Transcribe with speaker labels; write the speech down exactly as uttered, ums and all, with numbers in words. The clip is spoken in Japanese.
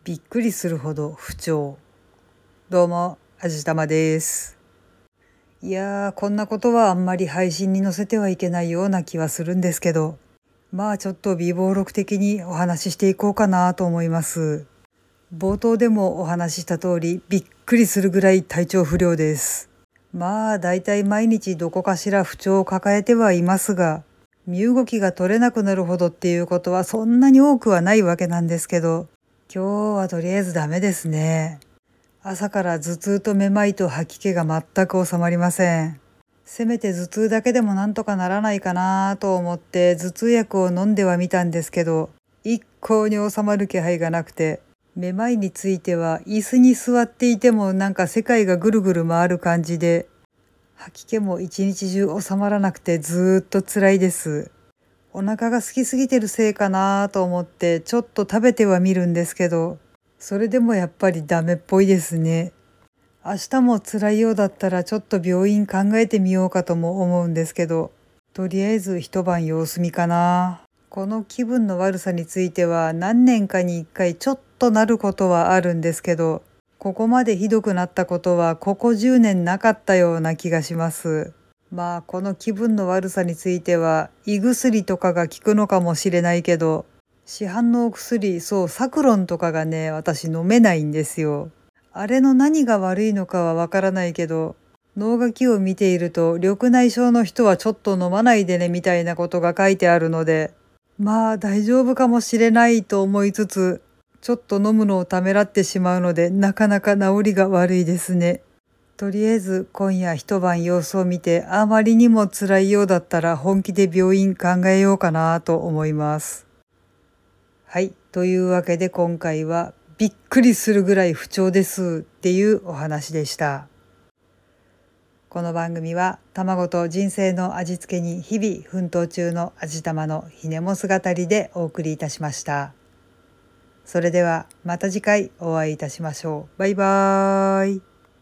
Speaker 1: びっくりするほど不調。どうも、あじたまです。いやー、こんなことはあんまり配信に載せてはいけないような気はするんですけど、まあちょっと微暴録的にお話ししていこうかなと思います。冒頭でもお話しした通り、びっくりするぐらい体調不良です。まあだいたい毎日どこかしら不調を抱えてはいますが、身動きが取れなくなるほどっていうことはそんなに多くはないわけなんですけど、今日はとりあえずダメですね。朝から頭痛とめまいと吐き気が全く収まりません。せめて頭痛だけでもなんとかならないかなと思って頭痛薬を飲んではみたんですけど、一向に収まる気配がなくて、めまいについては椅子に座っていてもなんか世界がぐるぐる回る感じで、吐き気も一日中収まらなくてずーっと辛いです。お腹が空きすぎてるせいかなと思ってちょっと食べてはみるんですけど、それでもやっぱりダメっぽいですね。明日も辛いようだったらちょっと病院考えてみようかとも思うんですけど、とりあえず一晩様子見かな。この気分の悪さについては何年かに一回ちょっとなることはあるんですけど、ここまでひどくなったことはここじゅうねんなかったような気がします。まあこの気分の悪さについては胃薬とかが効くのかもしれないけど、市販のお薬、そうサクロンとかがね、私飲めないんですよ。あれの何が悪いのかはわからないけど、脳書きを見ていると緑内障の人はちょっと飲まないでねみたいなことが書いてあるので、まあ大丈夫かもしれないと思いつつ、ちょっと飲むのをためらってしまうのでなかなか治りが悪いですね。とりあえず今夜一晩様子を見て、あまりにも辛いようだったら本気で病院考えようかなと思います。はい、というわけで今回はびっくりするぐらい不調ですっていうお話でした。この番組は卵と人生の味付けに日々奮闘中の味玉のひねも姿でお送りいたしました。それではまた次回お会いいたしましょう。バイバーイ。